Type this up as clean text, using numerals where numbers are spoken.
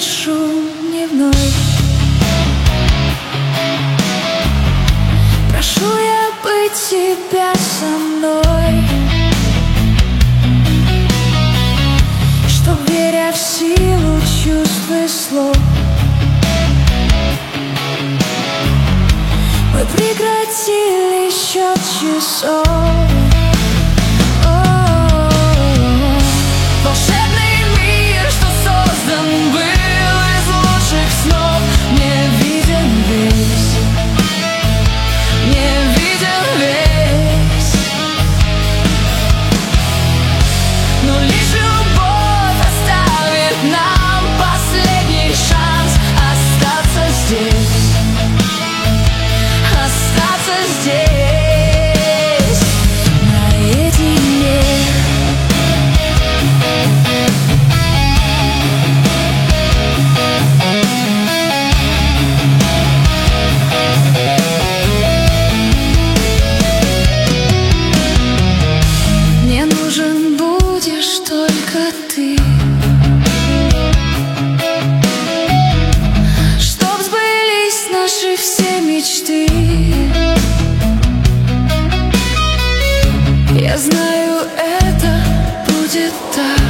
шум дневной. Прошу я быть тебя со мной, чтоб, веря в силу чувств и слов, мы прекратили счет часов. Волшебный мир, что создан был из лучших снов, мне виден весь, мне виден весь. Но лишь любовь оставит нам последний шанс остаться здесь, остаться здесь наедине. Мне нужен будешь только ты, чтоб сбылись наши все мечты. Я знаю, это будет так.